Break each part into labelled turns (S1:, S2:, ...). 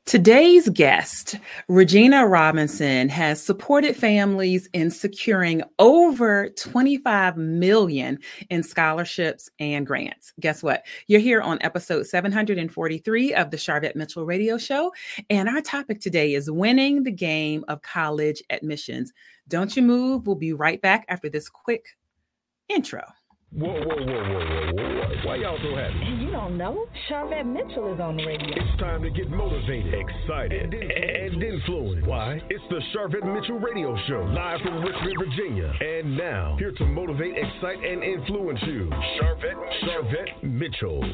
S1: Today's guest, Regina Robinson, has supported families in securing over $25 million in scholarships and grants. Guess what? You're here on episode 743 of the Sharvette Mitchell Radio Show. And our topic today is winning the game of college admissions. Don't you move. We'll be right back after this quick intro.
S2: Whoa. Why y'all so happy?
S3: And you don't know? Sharvette Mitchell is on the radio.
S2: It's time to get motivated, excited, and influenced. Why? It's the Sharvette Mitchell Radio Show, live from Richmond, Virginia. And now, here to motivate, excite, and influence you, Sharvette Mitchell.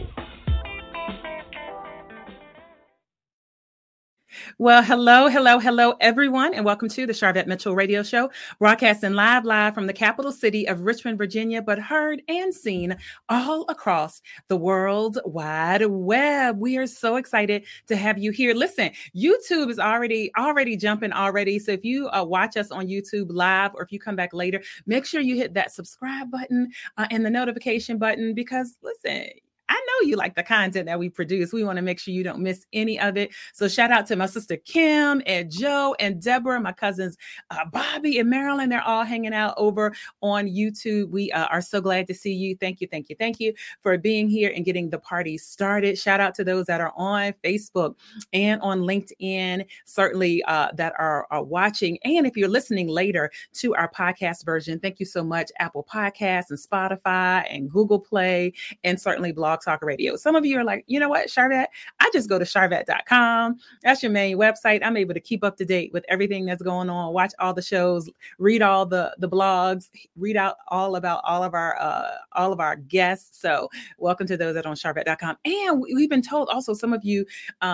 S1: Well, hello, everyone, and welcome to the Sharvette Mitchell Radio Show, broadcasting live from the capital city of Richmond, Virginia, but heard and seen all across the World Wide Web. We are so excited to have you here. Listen, YouTube is already jumping already. So if you watch us on YouTube live, or if you come back later, make sure you hit that subscribe button and the notification button, because listen, I know you like the content that we produce. We want to make sure you don't miss any of it. So shout out to my sister Kim and Joe and Deborah, my cousins Bobby and Marilyn. They're all hanging out over on YouTube. We are so glad to see you. Thank you for being here and getting the party started. Shout out to those that are on Facebook and on LinkedIn, certainly that are watching. And if you're listening later to our podcast version, thank you so much, Apple Podcasts and Spotify and Google Play, and certainly Blog Talk Radio. Some of you are like, you know what, Sharvette? I just go to sharvette.com. That's your main website. I'm able to keep up to date with everything that's going on, watch all the shows, read all the blogs, read out all about all of our guests. So welcome to those that are on sharvette.com. And we've been told also some of you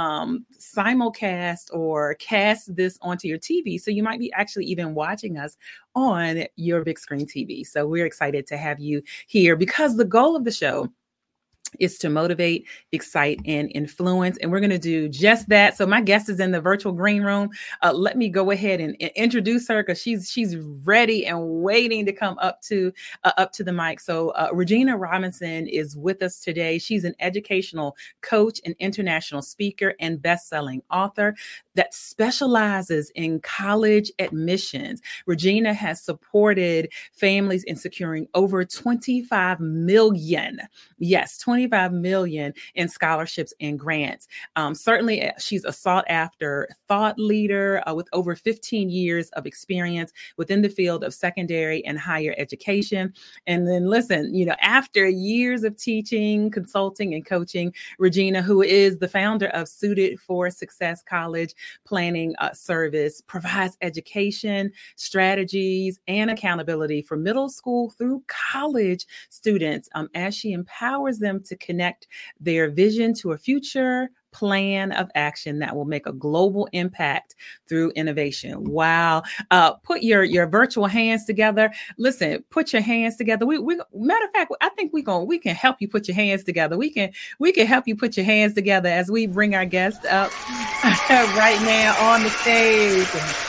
S1: simulcast or cast this onto your TV. So you might be actually even watching us on your big screen TV. So we're excited to have you here, because the goal of the show is to motivate, excite, and influence. And we're going to do just that. So my guest is in the virtual green room. Let me go ahead and introduce her, because she's ready and waiting to come up to the mic. So Regina Robinson is with us today. She's an educational coach, an international speaker, and best-selling author that specializes in college admissions. Regina has supported families in securing over $25 million. Yes, $25 million in scholarships and grants. Certainly, she's a sought-after thought leader with over 15 years of experience within the field of secondary and higher education. And then listen, after years of teaching, consulting, and coaching, Regina, who is the founder of Suited for Success College Planning Service, provides education, strategies, and accountability for middle school through college students as she empowers them to connect their vision to a future plan of action that will make a global impact through innovation. Wow. Put your virtual hands together. Listen, put your hands together. We matter of fact, I think we can help you put your hands together. We can help you put your hands together as we bring our guest up right now on the stage.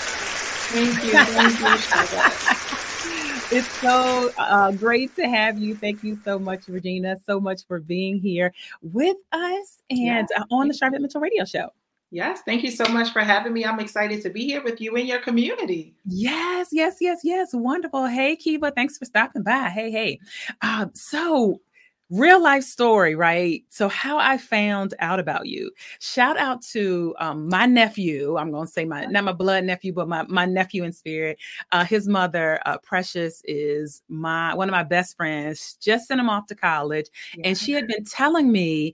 S4: Thank you.
S1: It's so great to have you. Thank you so much, Regina, so much for being here with us and on the Sharvette Mitchell Radio Show.
S4: Yes, thank you so much for having me. I'm excited to be here with you and your community.
S1: Yes. Wonderful. Hey, Kiva, thanks for stopping by. Hey. So real life story, right? So how I found out about you. Shout out to my nephew. I'm going to say not my blood nephew, but my nephew in spirit. His mother, Precious, is one of my best friends. Just sent him off to college. Yeah. And she had been telling me,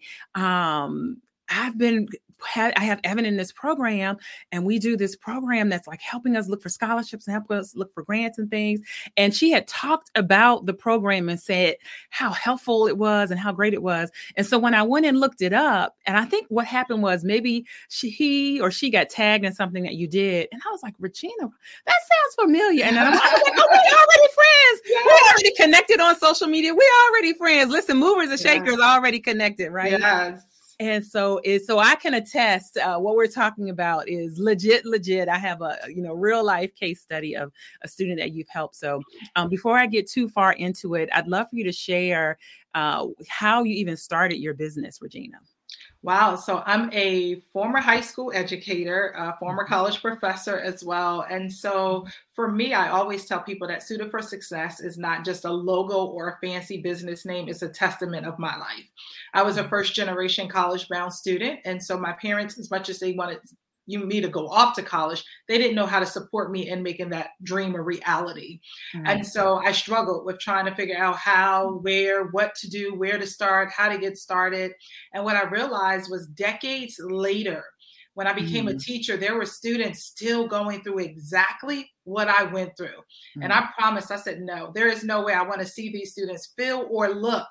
S1: I have Evan in this program, and we do this program that's like helping us look for scholarships and help us look for grants and things. And she had talked about the program and said how helpful it was and how great it was. And so when I went and looked it up, and I think what happened was maybe he or she got tagged in something that you did. And I was like, Regina, that sounds familiar. And I was like, oh, we're already friends. Yeah. We're already connected on social media. We're already friends. Listen, movers and shakers already connected, right?
S4: Yes.
S1: And so I can attest what we're talking about is legit. I have a real life case study of a student that you've helped. So before I get too far into it, I'd love for you to share how you even started your business, Regina.
S4: Wow. So I'm a former high school educator, a former college professor as well. And so for me, I always tell people that Suited for Success is not just a logo or a fancy business name. It's a testament of my life. I was a first generation college bound student. And so my parents, as much as they wanted me to go off to college, they didn't know how to support me in making that dream a reality. Mm-hmm. And so I struggled with trying to figure out how, where, what to do, where to start, how to get started. And what I realized was decades later, when I became a teacher, there were students still going through exactly what I went through. And I promised, I said, no, there is no way I want to see these students feel or look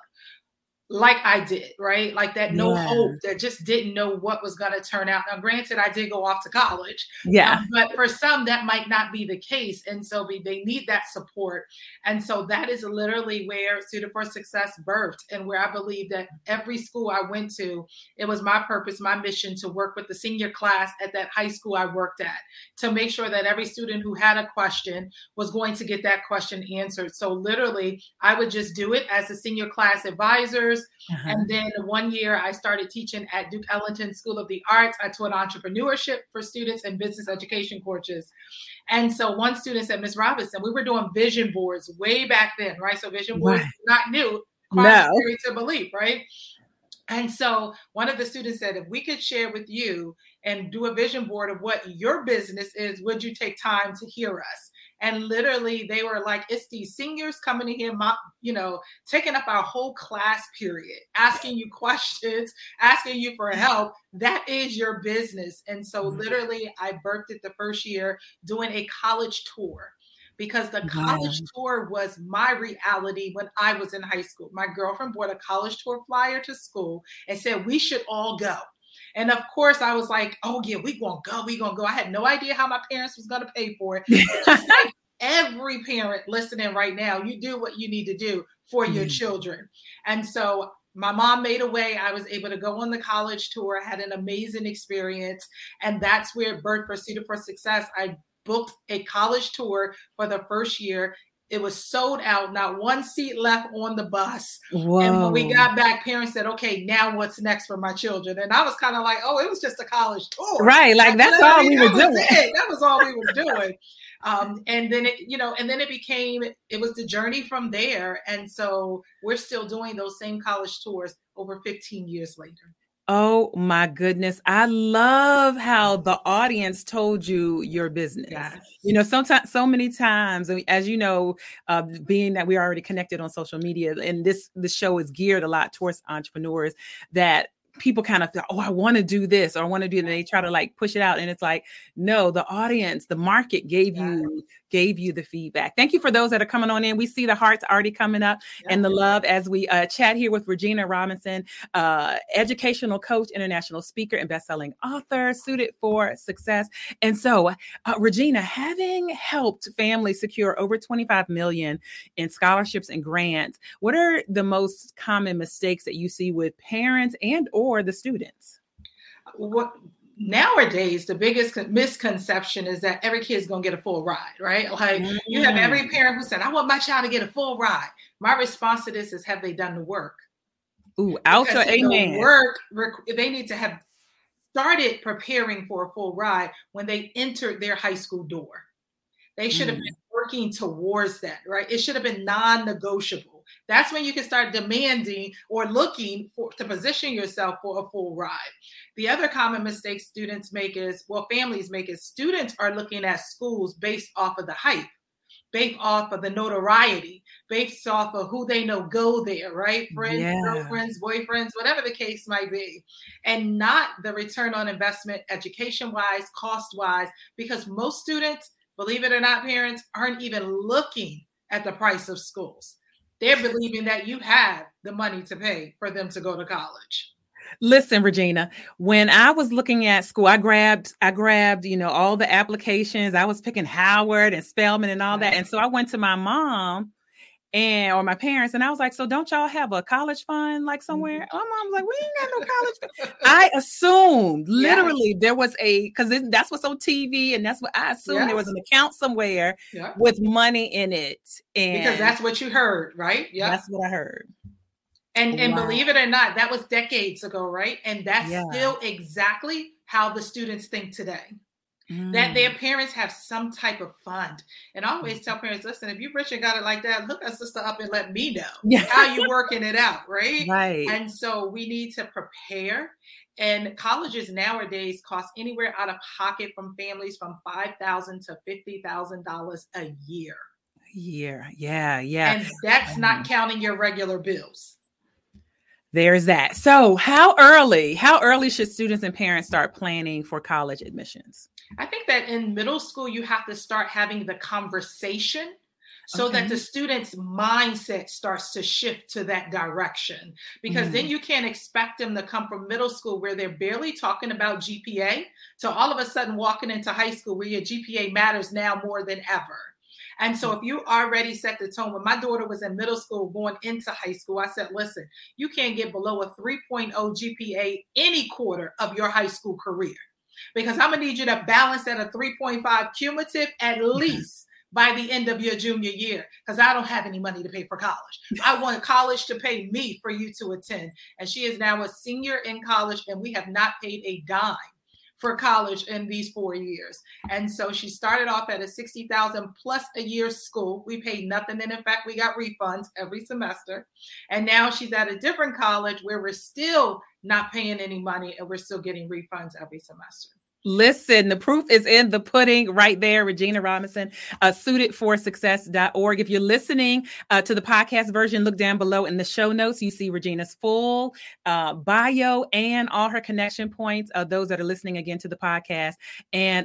S4: like I did, right? Like that no hope, that just didn't know what was going to turn out. Now, granted, I did go off to college, but for some, that might not be the case. And so they need that support. And so that is literally where Suited for Success birthed, and where I believe that every school I went to, it was my purpose, my mission to work with the senior class at that high school I worked at, to make sure that every student who had a question was going to get that question answered. So literally, I would just do it as a senior class advisors. And then 1 year I started teaching at Duke Ellington School of the Arts. I taught entrepreneurship for students and business education courses. And so one student said, Ms. Robinson, we were doing vision boards way back then, right? So vision boards not new, contrary to belief, right? And so one of the students said, if we could share with you and do a vision board of what your business is, would you take time to hear us? And literally they were like, it's these seniors coming in here, taking up our whole class period, asking you questions, asking you for help. That is your business. And so literally I birthed it the first year doing a college tour, because the college tour was my reality when I was in high school. My girlfriend bought a college tour flyer to school and said, we should all go. And of course, I was like, oh, yeah, we're going to go. I had no idea how my parents was going to pay for it. Just like every parent listening right now, you do what you need to do for your children. And so my mom made a way. I was able to go on the college tour, had an amazing experience. And that's where it birthed for Suited for Success. I booked a college tour for the first year. It was sold out, not one seat left on the bus. Whoa. And when we got back, parents said, okay, now what's next for my children? And I was kind of like, oh, it was just a college tour.
S1: Right. Like that's all we were doing.
S4: That was all we were doing. And then it was the journey from there. And so we're still doing those same college tours over 15 years later.
S1: Oh my goodness. I love how the audience told you your business. Yes. Sometimes, so many times, as you know, being that we're already connected on social media, and this show is geared a lot towards entrepreneurs, that people kind of feel, oh, I want to do this or I want to do that. And they try to like push it out. And it's like, no, the audience, the market gave you the feedback. Thank you for those that are coming on in. We see the hearts already coming up and the love as we chat here with Regina Robinson, educational coach, international speaker, and best-selling author, Suited for Success. And so, Regina, having helped families secure over $25 million in scholarships and grants, what are the most common mistakes that you see with parents and or the students?
S4: Nowadays, the biggest misconception is that every kid's going to get a full ride, right? Like you have every parent who said, I want my child to get a full ride. My response to this is, have they done the work?
S1: Ooh, ouch or amen.
S4: The work, they need to have started preparing for a full ride when they entered their high school door. They should have been working towards that, right? It should have been non-negotiable. That's when you can start demanding or looking to position yourself for a full ride. The other common mistake families make is students are looking at schools based off of the hype, based off of the notoriety, based off of who they know go there, right? Friends, girlfriends, boyfriends, whatever the case might be, and not the return on investment, education-wise, cost-wise, because most students, believe it or not, parents, aren't even looking at the price of schools. They're believing that you have the money to pay for them to go to college.
S1: Listen, Regina, when I was looking at school, I grabbed, all the applications. I was picking Howard and Spelman and all that. And so I went to my mom or my parents, and I was like, so don't y'all have a college fund like somewhere? My mom was like, we ain't got no college fund. I assumed literally there was because that's what's on TV, and that's what I assumed there was an account somewhere with money in it. And
S4: because that's what you heard, right?
S1: Yeah, that's what I heard.
S4: And believe it or not, that was decades ago, right? And that's still exactly how the students think today. That their parents have some type of fund. And I always tell parents, listen, if you're rich and got it like that, hook a sister up and let me know how you're working it out, right?
S1: Right.
S4: And so we need to prepare. And colleges nowadays cost anywhere out of pocket from families from $5,000 to $50,000 a year.
S1: Yeah.
S4: And that's not counting your regular bills.
S1: There's that. So how early should students and parents start planning for college admissions?
S4: I think that in middle school, you have to start having the conversation so that the student's mindset starts to shift to that direction, because then you can't expect them to come from middle school where they're barely talking about GPA to all of a sudden walking into high school where your GPA matters now more than ever. And so if you already set the tone, when my daughter was in middle school going into high school, I said, listen, you can't get below a 3.0 GPA any quarter of your high school career, because I'm going to need you to balance at a 3.5 cumulative at least by the end of your junior year, because I don't have any money to pay for college. I want college to pay me for you to attend. And she is now a senior in college, and we have not paid a dime for college in these 4 years. And so she started off at a $60,000 plus a year school. We paid nothing. And in fact, we got refunds every semester. And now she's at a different college where we're still not paying any money and we're still getting refunds every semester.
S1: Listen, the proof is in the pudding right there. Regina Robinson, suitedforsuccess.org. If you're listening to the podcast version, look down below in the show notes. You see Regina's full bio and all her connection points. Those that are listening again to the podcast and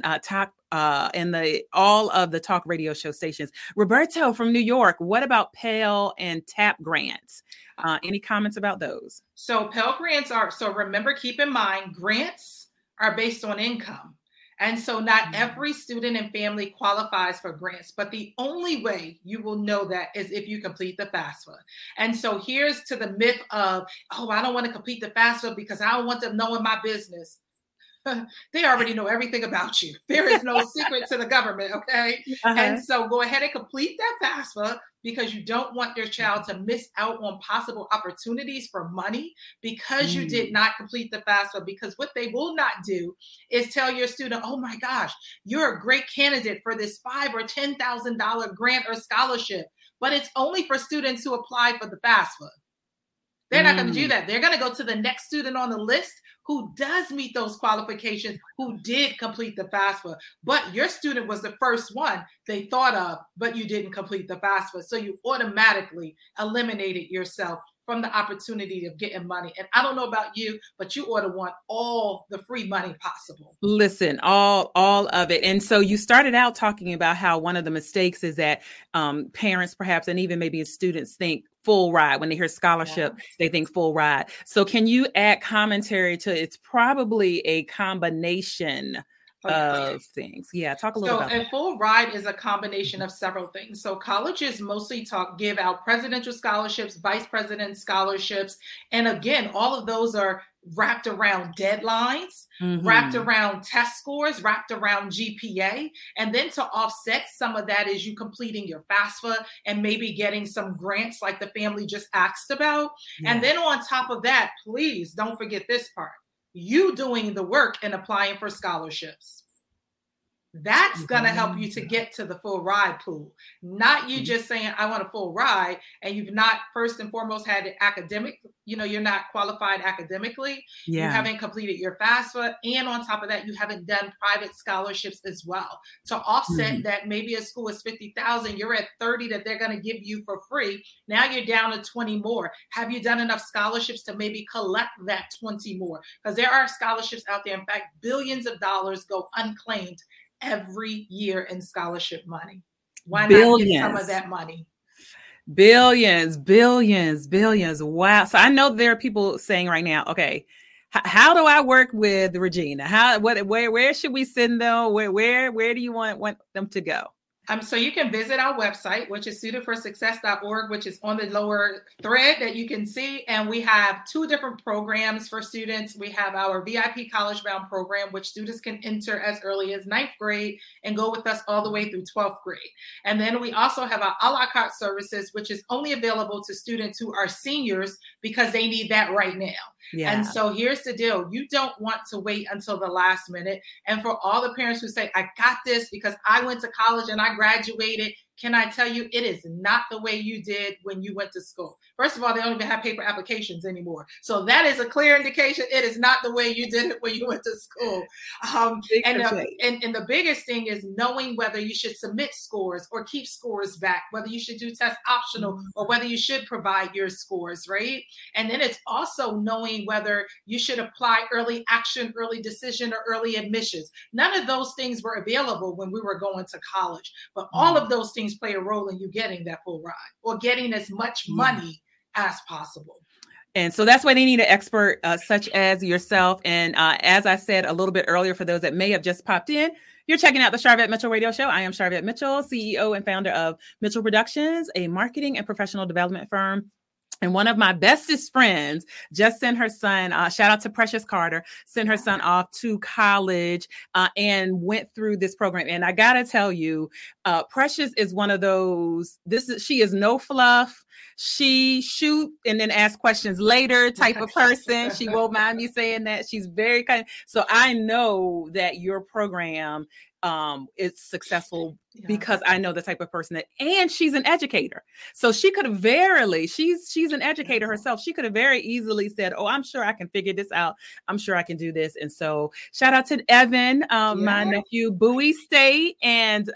S1: all of the talk radio show stations. Roberto from New York, what about Pell and TAP grants? Any comments about those?
S4: So Pell grants remember, keep in mind, grants are based on income. And so not every student and family qualifies for grants, but the only way you will know that is if you complete the FAFSA. And so here's to the myth of, I don't want to complete the FAFSA because I don't want them knowing my business. They already know everything about you. There is no secret to the government, okay? And so go ahead and complete that FAFSA, because you don't want your child to miss out on possible opportunities for money because you did not complete the FAFSA. Because what they will not do is tell your student, oh my gosh, you're a great candidate for this $5,000 or $10,000 grant or scholarship, but it's only for students who applied for the FAFSA. They're not going to do that. They're going to go to the next student on the list who does meet those qualifications, who did complete the FAFSA. But your student was the first one they thought of, but you didn't complete the FAFSA. So you automatically eliminated yourself from the opportunity of getting money. And I don't know about you, but you ought to want all the free money possible.
S1: Listen, all of it. And so you started out talking about how one of the mistakes is that parents perhaps, and even maybe students, think full ride. When they hear scholarship, they think full ride. So can you add commentary to it's probably a combination of things? Yeah, talk a little about that.
S4: A full ride is a combination of several things. So colleges mostly give out presidential scholarships, vice president scholarships. And again, all of those are wrapped around deadlines, wrapped around test scores, wrapped around GPA. And then to offset some of that is you completing your FAFSA and maybe getting some grants like the family just asked about. And then on top of that, please don't forget this part. You doing the work and applying for scholarships. That's going to help you to get to the full ride pool. Not you just saying, I want a full ride, and you've not first and foremost had an academic, you're not qualified academically. You haven't completed your FAFSA. And on top of that, you haven't done private scholarships as well. To offset that, maybe a school is $50,000, you're at $30,000 that they're going to give you for free. Now you're down to 20 more. Have you done enough scholarships to maybe collect that 20 more? Because there are scholarships out there. In fact, billions of dollars go unclaimed every year in scholarship money. Why not get some of that money?
S1: Billions. Wow. So I know there are people saying right now, okay, how do I work with Regina? Where should we send them? Where do you want them to go?
S4: So you can visit our website, which is suited4success.org, which is on the lower thread that you can see. And we have 2 different programs for students. We have our VIP College Bound program, which students can enter as early as 9th grade and go with us all the way through 12th grade. And then we also have our a la carte services, which is only available to students who are seniors because they need that right now. Yeah. And so here's the deal. You don't want to wait until the last minute. And for all the parents who say, I got this because I went to college and I graduated, can I tell you, it is not the way you did when you went to school. First of all, they don't even have paper applications anymore. So that is a clear indication it is not the way you did it when you went to school. And the biggest thing is knowing whether you should submit scores or keep scores back, whether you should do test optional or whether you should provide your scores, right? And then it's also knowing whether you should apply early action, early decision, or early admissions. None of those things were available when we were going to college, but all of those things play a role in you getting that full ride or getting as much money as possible.
S1: And so that's why they need an expert such as yourself. And as I said a little bit earlier, for those that may have just popped in, you're checking out the Sharvette Mitchell Radio Show. I am Sharvette Mitchell, CEO and founder of Mitchell Productions, a marketing and professional development firm. And one of my bestest friends just sent her son, shout out to Precious Carter, sent her son off to college and went through this program. And I got to tell you, Precious is one of those, she is no fluff. She shoot and then ask questions later type of person. She won't mind me saying that. She's very kind. So I know that your program is successful because I know the type of person that, and she's an educator. So she could have she's an educator herself. She could have very easily said, oh, I'm sure I can figure this out. I'm sure I can do this. And so shout out to Evan, my nephew, Bowie State. And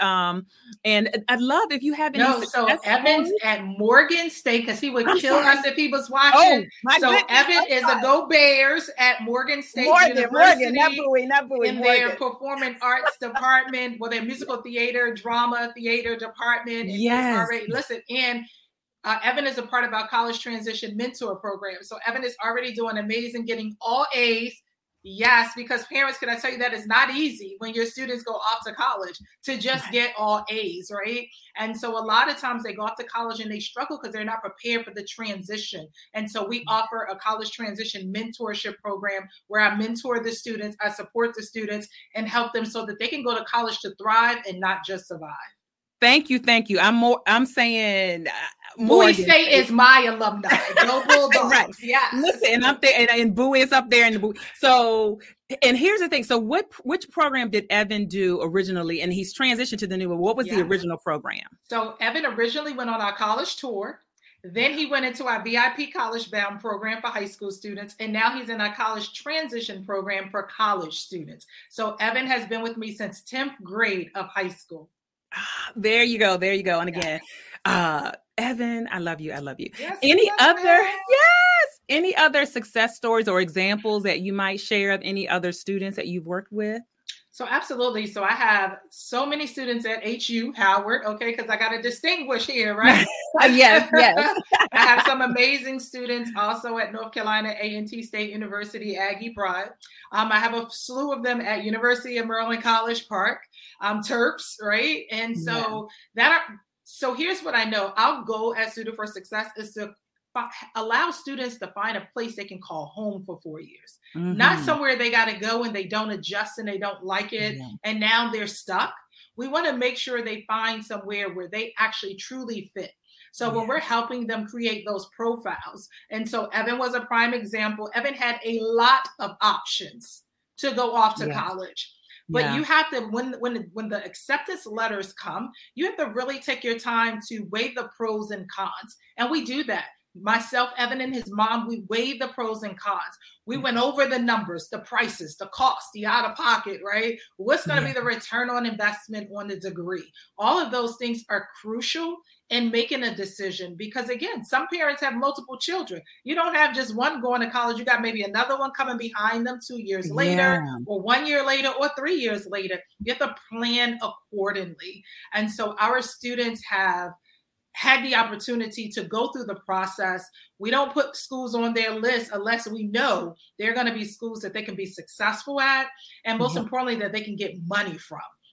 S1: I'd love if you have any.
S4: So Evan's at Morgan State because he would kill us if he was watching. Evan is a Go Bears at Morgan State University.
S1: Morgan, not Bowie.
S4: In their performing arts department, their musical theater, drama theater department.
S1: Yes.
S4: And Evan is a part of our college transition mentor program. So Evan is already doing amazing, getting all A's. Yes, because parents, can I tell you that it's not easy when your students go off to college to just get all A's, right? And so a lot of times they go off to college and they struggle because they're not prepared for the transition. And so we offer a college transition mentorship program where I mentor the students, I support the students and help them so that they can go to college to thrive and not just survive.
S1: Thank you. I'm saying
S4: Bowie State is my alumni. Go Bulldogs.
S1: Right.
S4: Yeah.
S1: Listen, and I'm there, and Bowie is up there. So, and here's the thing. So, which program did Evan do originally? And he's transitioned to the new one. What was the original program?
S4: So, Evan originally went on our college tour. Then he went into our VIP College Bound program for high school students. And now he's in our college transition program for college students. So, Evan has been with me since 10th grade of high school.
S1: There you go. And again, Evan, I love you.
S4: Yes,
S1: Any other success stories or examples that you might share of any other students that you've worked with?
S4: So absolutely. So I have so many students at HU Howard, because I got to distinguish here, right?
S1: Yes.
S4: I have some amazing students also at North Carolina A&T State University, Aggie Pride. I have a slew of them at University of Maryland College Park, Terps, right? And so so here's what I know. Our goal at Suited for Success is to allow students to find a place they can call home for 4 years, not somewhere they got to go and they don't adjust and they don't like it. And now they're stuck. We want to make sure they find somewhere where they actually truly fit. So when we're helping them create those profiles. And so Evan was a prime example. Evan had a lot of options to go off to college. But you have to, when the acceptance letters come, you have to really take your time to weigh the pros and cons. And we do that. Myself, Evan, and his mom, we weighed the pros and cons. We went over the numbers, the prices, the cost, the out of pocket, right? What's going to be the return on investment on the degree? All of those things are crucial in making a decision because, again, some parents have multiple children. You don't have just one going to college. You got maybe another one coming behind them 2 years later or 1 year later or 3 years later. You have to plan accordingly. And so our students have had the opportunity to go through the process. We don't put schools on their list unless we know they're going to be schools that they can be successful at, and most importantly, that they can get money from.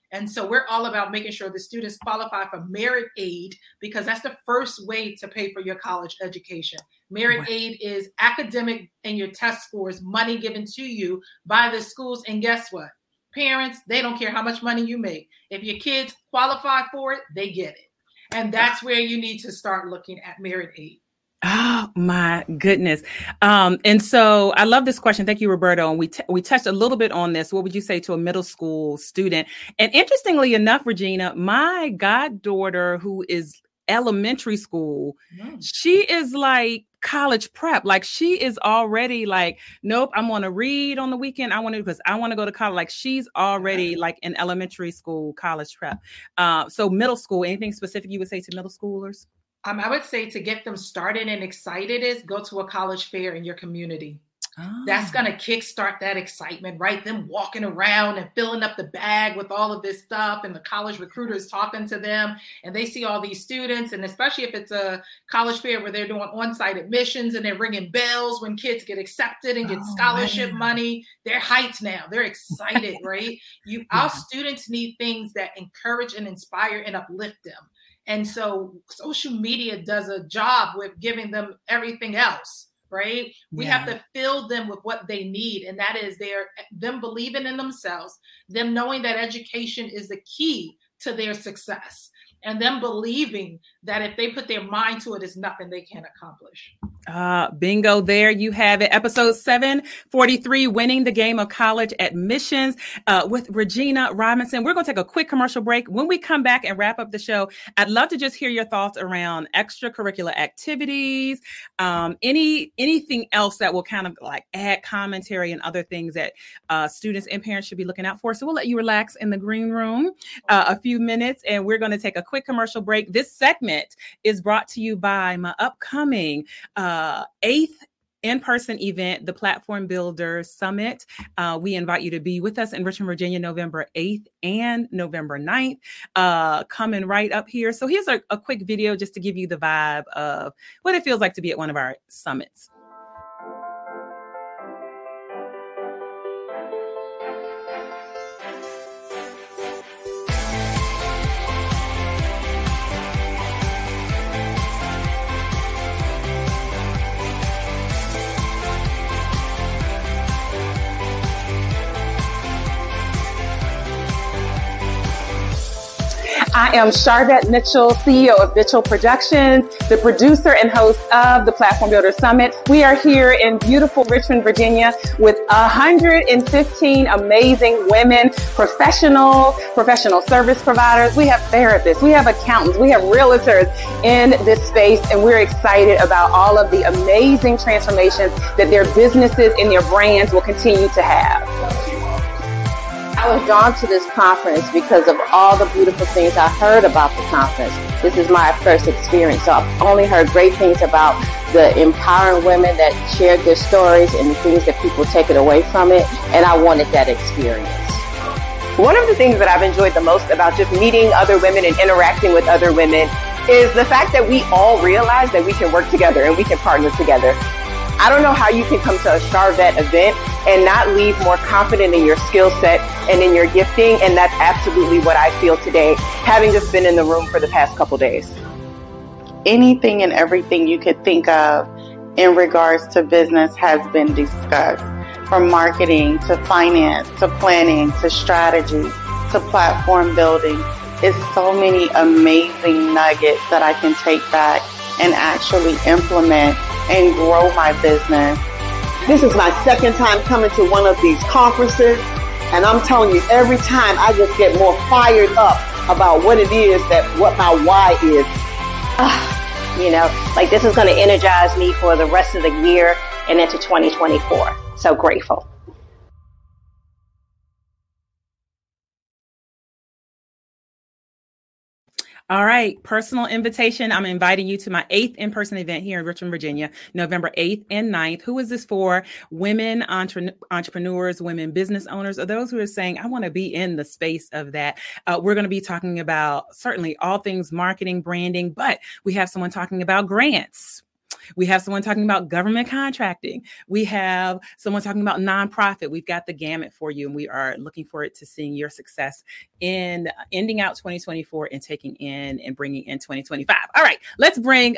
S4: And so we're all about making sure the students qualify for merit aid, because that's the first way to pay for your college education. Merit aid is academic and your test scores, money given to you by the schools. And guess what? Parents, they don't care how much money you make. If your kids qualify for it, they get it. And that's where you need to start looking at merit aid.
S1: Oh my goodness. And so I love this question. Thank you, Roberto. And we touched a little bit on this. What would you say to a middle school student? And interestingly enough, Regina, my goddaughter, who is elementary school, she is like college prep. Like she is already like, nope, I'm going to read on the weekend. I want to go to college. Like she's already like in elementary school, college prep. So middle school, anything specific you would say to middle schoolers?
S4: I would say to get them started and excited is go to a college fair in your community. That's going to kickstart that excitement, right? Them walking around and filling up the bag with all of this stuff, and the college recruiters talking to them, and they see all these students. And especially if it's a college fair where they're doing on-site admissions and they're ringing bells when kids get accepted and get scholarship money, they're hyped now. They're excited, right? Our students need things that encourage and inspire and uplift them. And so social media does a job with giving them everything else, right? We have to fill them with what they need. And that is them believing in themselves, them knowing that education is the key to their success, and them believing that if they put their mind to it, it's nothing they can't accomplish.
S1: Bingo, there you have it. Episode 743, Winning the Game of College Admissions with Regina Robinson. We're going to take a quick commercial break. When we come back and wrap up the show, I'd love to just hear your thoughts around extracurricular activities, anything else that will kind of like add commentary and other things that students and parents should be looking out for. So we'll let you relax in the green room a few minutes, and we're going to take a quick commercial break. This segment is brought to you by my upcoming 8th in-person event, the Platform Builder Summit. We invite you to be with us in Richmond, Virginia, November 8th and November 9th, coming right up here. So here's a quick video just to give you the vibe of what it feels like to be at one of our summits. I am Sharvette Mitchell, CEO of Mitchell Productions, the producer and host of the Platform Builder Summit. We are here in beautiful Richmond, Virginia with 115 amazing women, professional service providers. We have therapists, we have accountants, we have realtors in this space, and we're excited about all of the amazing transformations that their businesses and their brands will continue to have. I was drawn to this conference because of all the beautiful things I heard about the conference. This is my first experience, so I've only heard great things about the empowering women that shared their stories and the things that people take it away from it, and I wanted that experience. One of the things that I've enjoyed the most about just meeting other women and interacting with other women is the fact that we all realize that we can work together and we can partner together. I don't know how you can come to a Sharvette event and not leave more confident in your skill set and in your gifting. And that's absolutely what I feel today, having just been in the room for the past couple days.
S5: Anything and everything you could think of in regards to business has been discussed, from marketing to finance to planning to strategy to platform building. It's so many amazing nuggets that I can take back and actually implement and grow my business.
S6: This is my second time coming to one of these conferences, and I'm telling you, every time I just get more fired up about what it is, what my why is.
S7: This is going to energize me for the rest of the year and into 2024. So grateful.
S1: All right. Personal invitation. I'm inviting you to my 8th in-person event here in Richmond, Virginia, November 8th and 9th. Who is this for? Women entrepreneurs, women business owners, or those who are saying, I want to be in the space of that. We're going to be talking about certainly all things marketing, branding, but we have someone talking about grants. We have someone talking about government contracting. We have someone talking about nonprofit. We've got the gamut for you, and we are looking forward to seeing your success in ending out 2024 and taking in and bringing in 2025. All right, let's bring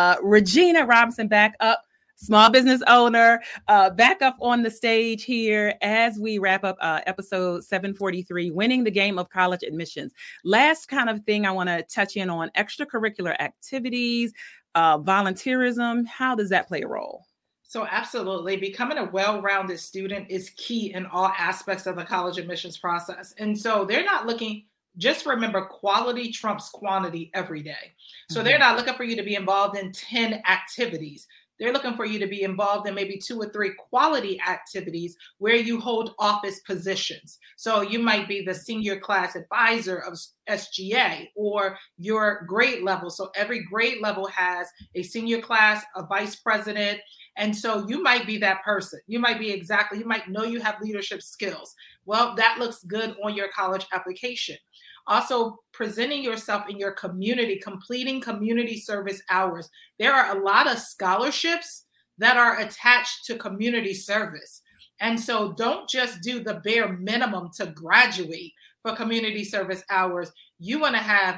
S1: Regina Robinson back up. Small business owner, back up on the stage here as we wrap up episode 743, Winning the Game of College Admissions. Last kind of thing I want to touch in on, extracurricular activities, volunteerism. How does that play a role?
S4: So absolutely, becoming a well-rounded student is key in all aspects of the college admissions process. And so they're not looking, just remember, quality trumps quantity every day. So they're not looking for you to be involved in 10 activities. They're looking for you to be involved in maybe 2 or 3 quality activities where you hold office positions. So you might be the senior class advisor of SGA or your grade level. So every grade level has a senior class, a vice president. And so you might be that person. You might know you have leadership skills. Well, that looks good on your college application. Also, presenting yourself in your community, completing community service hours. There are a lot of scholarships that are attached to community service. And so don't just do the bare minimum to graduate for community service hours. You want to have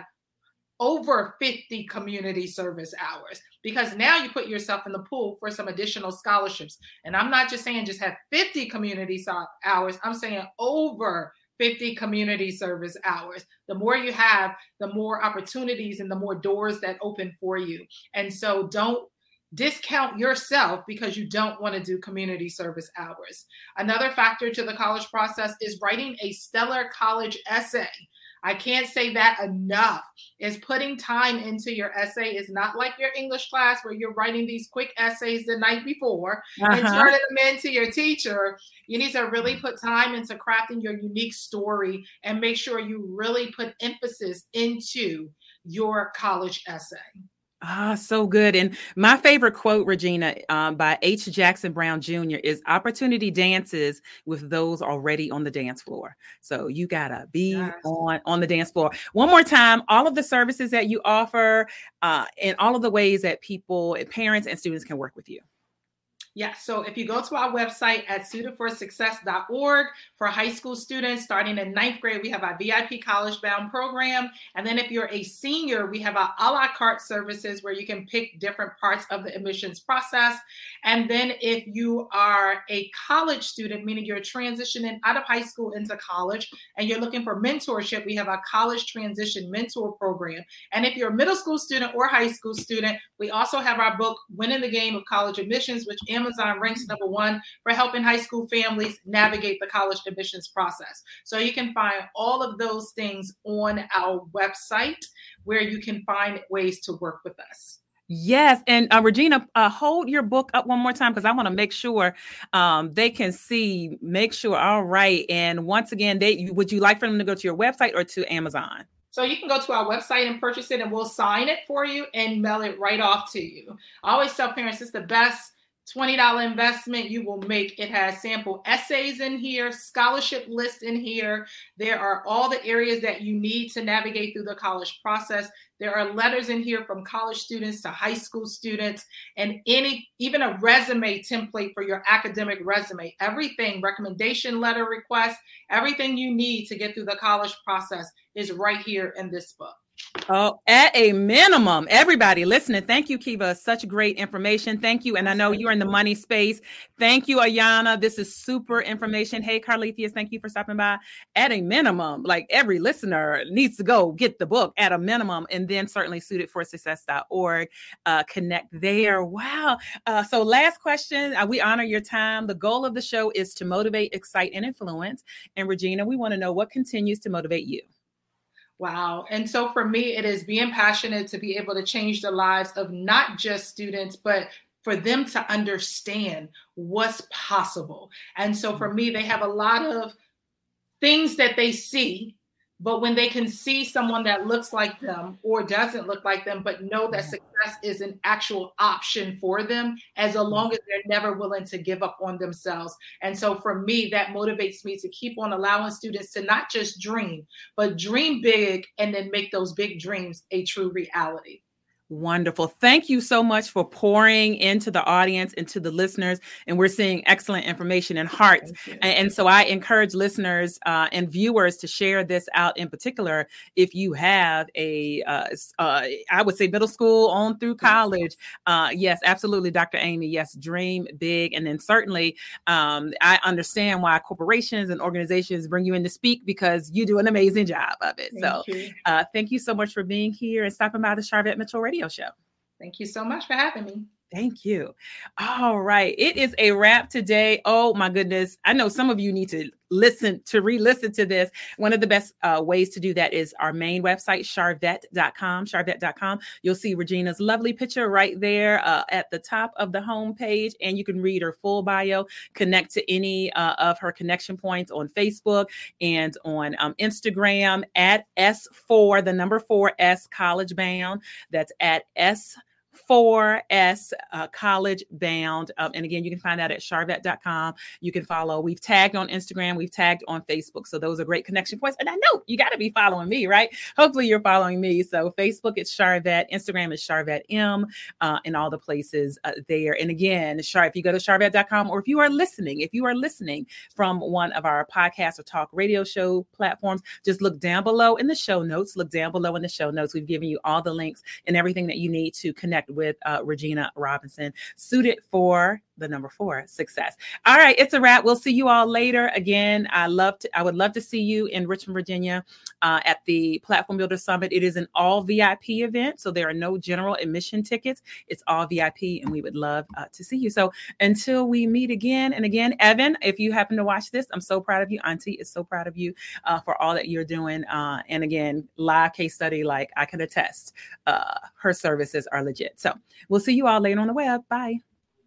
S4: over 50 community service hours, because now you put yourself in the pool for some additional scholarships. And I'm not just saying just have 50 community hours. I'm saying over 50 community service hours. The more you have, the more opportunities and the more doors that open for you. And so don't discount yourself because you don't want to do community service hours. Another factor to the college process is writing a stellar college essay. I can't say that enough. Is putting time into your essay. Is not like your English class where you're writing these quick essays the night before and turning them into your teacher. You need to really put time into crafting your unique story and make sure you really put emphasis into your college essay.
S1: So good. And my favorite quote, Regina, by H. Jackson Brown Jr. is opportunity dances with those already on the dance floor. So you gotta be on the dance floor. One more time, all of the services that you offer and all of the ways that people, parents and students can work with you.
S4: Yeah, so if you go to our website at suited4success.org for high school students, starting in 9th grade, we have our VIP College Bound program. And then if you're a senior, we have our a la carte services where you can pick different parts of the admissions process. And then if you are a college student, meaning you're transitioning out of high school into college, and you're looking for mentorship, we have our College Transition Mentor program. And if you're a middle school student or high school student, we also have our book, Winning the Game of College Admissions, which Amazon ranks #1 for helping high school families navigate the college admissions process. So you can find all of those things on our website where you can find ways to work with us.
S1: Yes. And Regina, hold your book up one more time because I want to make sure they can see, make sure. All right. And once again, would you like for them to go to your website or to Amazon?
S4: So you can go to our website and purchase it, and we'll sign it for you and mail it right off to you. I always tell parents it's the best $20 investment you will make. It has sample essays in here, scholarship list in here. There are all the areas that you need to navigate through the college process. There are letters in here from college students to high school students, and even a resume template for your academic resume. Everything, recommendation letter request, everything you need to get through the college process is right here in this book.
S1: Oh, at a minimum, everybody listening. Thank you, Kiva. Such great information. Thank you. And I know you're in the money space. Thank you, Ayana. This is super information. Hey, Carlethius, thank you for stopping by. At a minimum, like every listener needs to go get the book at a minimum, and then certainly suited4success.org. Connect there. Wow. So last question. We honor your time. The goal of the show is to motivate, excite, and influence. And Regina, we want to know what continues to motivate you.
S4: Wow. And so for me, it is being passionate to be able to change the lives of not just students, but for them to understand what's possible. And so for me, they have a lot of things that they see, but when they can see someone that looks like them or doesn't look like them, but know that success is an actual option for them, as long as they're never willing to give up on themselves. And so for me, that motivates me to keep on allowing students to not just dream, but dream big and then make those big dreams a true reality.
S1: Wonderful. Thank you so much for pouring into the audience, into the listeners. And we're seeing excellent information and hearts. And so I encourage listeners and viewers to share this out in particular. If you have I would say middle school on through college. Yes, absolutely, Dr. Amy. Yes, dream big. And then certainly I understand why corporations and organizations bring you in to speak, because you do an amazing job of it. Thank you so much for being here and stopping by the Sharvette Mitchell Radio Show.
S4: Thank you so much for having me.
S1: Thank you. All right. It is a wrap today. Oh my goodness. I know some of you need to re-listen to this. One of the best ways to do that is our main website, sharvette.com. You'll see Regina's lovely picture right there at the top of the homepage, and you can read her full bio, connect to any of her connection points on Facebook and on Instagram at S4, the number 4S College Bound. That's at S4S College Bound. And again, you can find that at sharvette.com. You can follow. We've tagged on Instagram. We've tagged on Facebook. So those are great connection points. And I know you got to be following me, right? Hopefully you're following me. So Facebook, it's Sharvette. Instagram is Sharvette M, and all the places there. And again, if you go to sharvette.com, or if you are listening from one of our podcast or talk radio show platforms, just look down below in the show notes. We've given you all the links and everything that you need to connect with Regina Robinson, suited for the number 4 success. All right, it's a wrap. We'll see you all later. Again, I would love to see you in Richmond, Virginia, at the Platform Builder Summit. It is an all VIP event, so there are no general admission tickets. It's all VIP, and we would love to see you. So until we meet again and again, Evan, if you happen to watch this, I'm so proud of you. Auntie is so proud of you for all that you're doing. And again, live case study, like I can attest, her services are legit. So we'll see you all later on the web. Bye.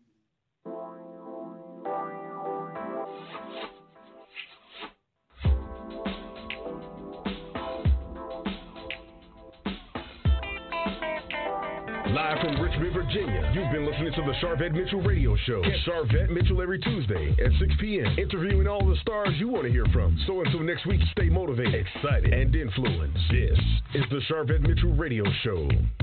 S2: Live from Richmond, Virginia, you've been listening to the Sharvette Mitchell Radio Show. Get Sharvette Mitchell every Tuesday at 6 p.m., interviewing all the stars you want to hear from. So until next week, stay motivated, excited, and influenced. This is the Sharvette Mitchell Radio Show.